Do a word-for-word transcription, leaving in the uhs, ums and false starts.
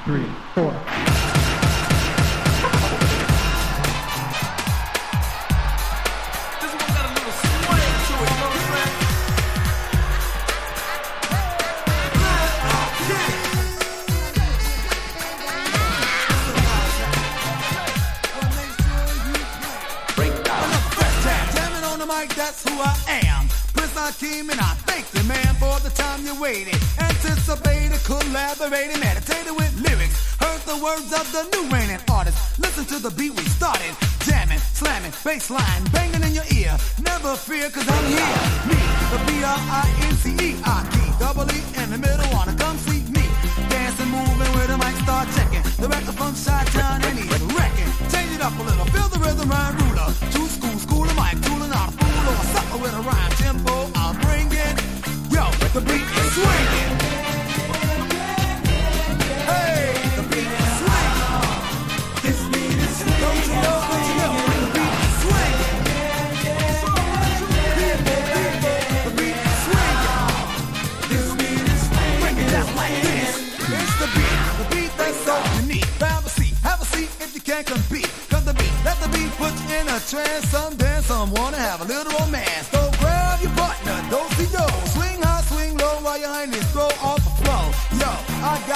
three, four. That's who I am. Prince Hakeem, and I thank you, man, for the time you waited. Anticipated, collaborated, meditated with lyrics. Heard the words of the new reigning artist. Listen to the beat we started. Jamming, slamming, bass line, banging in your ear. Never fear, cause I'm here. Me, the B R I N C E, I key, double E in the middle, wanna come see me. Dancing, moving with a mic, start checking. The record from Chi-Town and he's wrecking. Change it up a little, feel the rhythm, rhyme ruler. Two school, school of mic, tooling out a fool or a sucker with a rhyme tempo. I'm bringing, yo, the beat is swinging. Hey, the beat is swinging. This beat is swinging. Don't you know, don't you know, the beat is swinging. The beat is swinging. This beat is swinging. Bring it down like this. It's the beat, the beat that's so unique. Have a seat, have a seat if you can't compete. Cause the beat, let the beat put you in a trance. Some dance, some wanna have a little romance. So grab your partner, do-si-do. Swing high, swing low while your hindies throw off the flow. Yo, I got